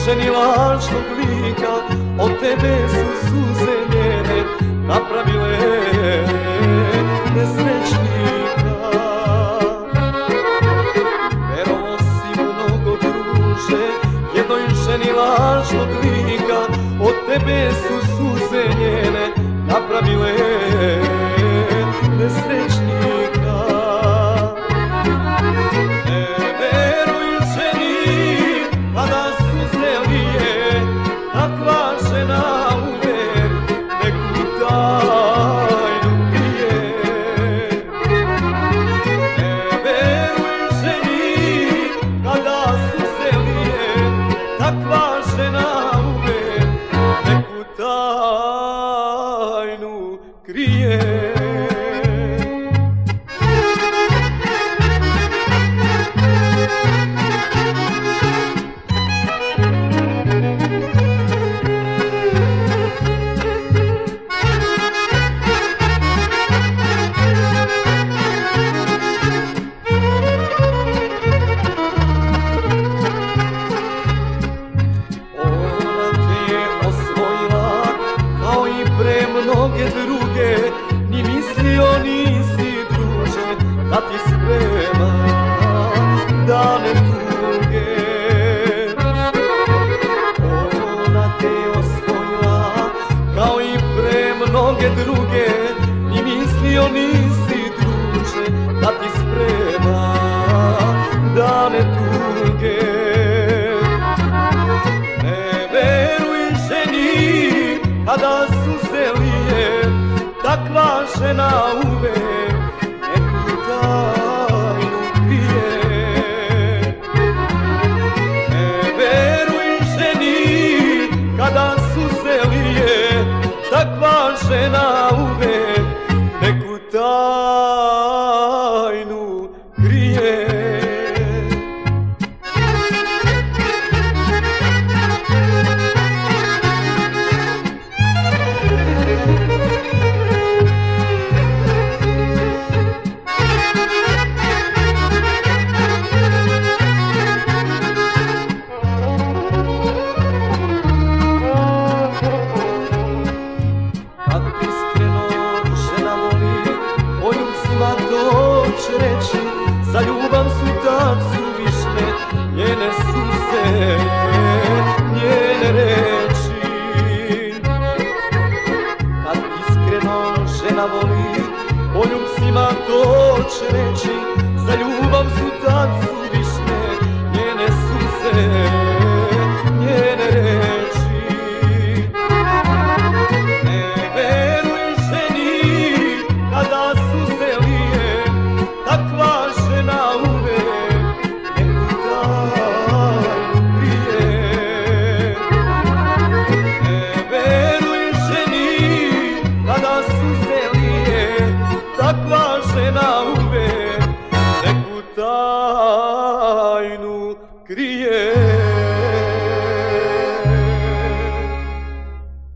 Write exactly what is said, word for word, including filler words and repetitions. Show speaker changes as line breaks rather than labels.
ženi lažnog lika, od tebe su suze njene napravile nesrećnika. Verovo si mnogo druže, jednoj ženi lažnog lika, od tebe su suze njene napravile nesrećnika. Ne veruj ženi kada suze lije, takva žena uvek neku tajnu krije. Ne veruj ženi kada suze lije, takva žena uvek neku tajnu krije. Mnoge druge, ni mislio nisi druže, da ti sprema dane tuge. Ona te osvojila, kao i pre mnoge druge, ni mislio nisi druže, da ti sprema dane tuge. Ne veruj ženi kada suze lije, takva žena uvek neku tajnu krije. Ne veruj ženi kada suze lije, takva žena uvek neku tajnu krije. Reći, za ljubav su tad suvišne njene suze, njene reči. Kad iskreno žena voli, poljubcima to će reći,